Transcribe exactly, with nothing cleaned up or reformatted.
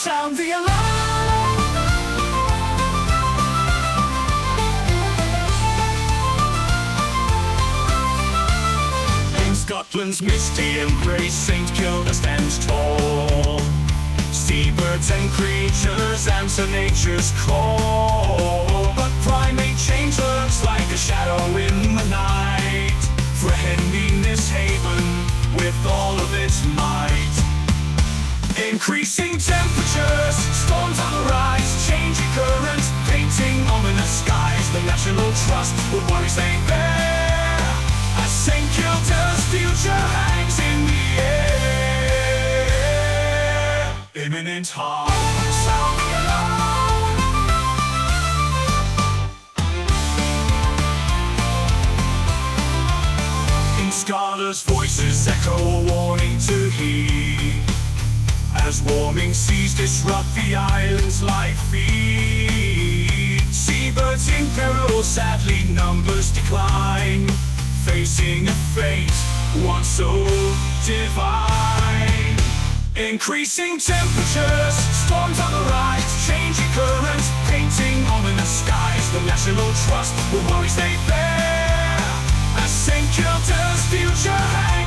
Sound the alarm. In Scotland's misty embrace, Saint Kilda stands tall. Seabirds and creatures answer nature's call, but primate change lurks like a shadow in the night, threatening this haven with all of its might. Increasing temperatures, storms on the rise, changing currents, painting ominous skies. The National Trust will worry they bear, as Saint Kilda's future hangs in the air. Imminent harm. Sound the alarm. In scholars' voices echo a warning to heed, as warming seas disrupt the island's life feed. Seabirds in peril, sadly numbers decline, facing a fate once so divine. Increasing temperatures, storms on the rise, changing currents, painting ominous skies. The National Trust will worry they bear, as Saint Kilda's future hangs